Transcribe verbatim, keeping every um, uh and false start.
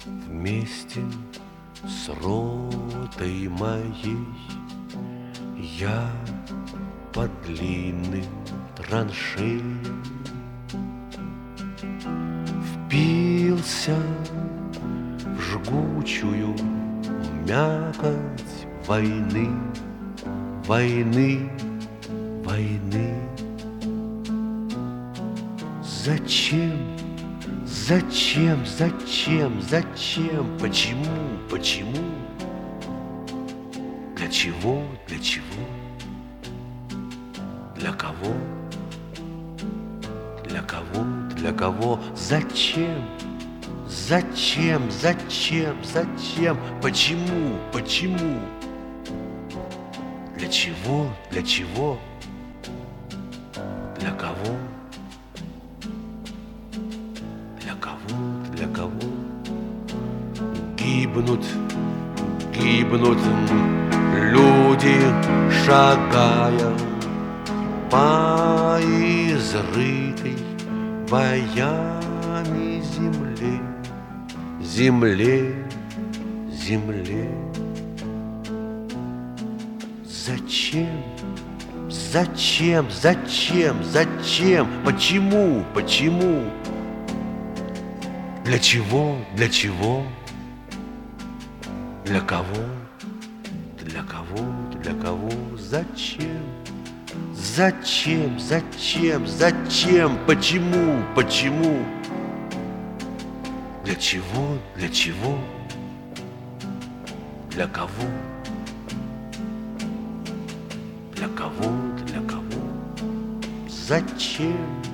Вместе с ротой моей я по длинным траншеям впился в жгучую мякоть войны, войны, войны. Зачем, зачем, зачем, зачем, почему, почему, для чего, для чего, для кого, для кого, для кого, зачем, зачем, зачем, зачем, почему, почему, для чего, для чего, для кого, для кого, для кого гибнут, гибнут люди, шагая по изрытой боями земле, земле, земле. Зачем, зачем, зачем, зачем, почему, почему, для чего, для чего, для кого, для кого, для кого, зачем? Зачем, зачем, зачем, почему, почему, для чего, для чего, для кого, для кого, для кого, зачем?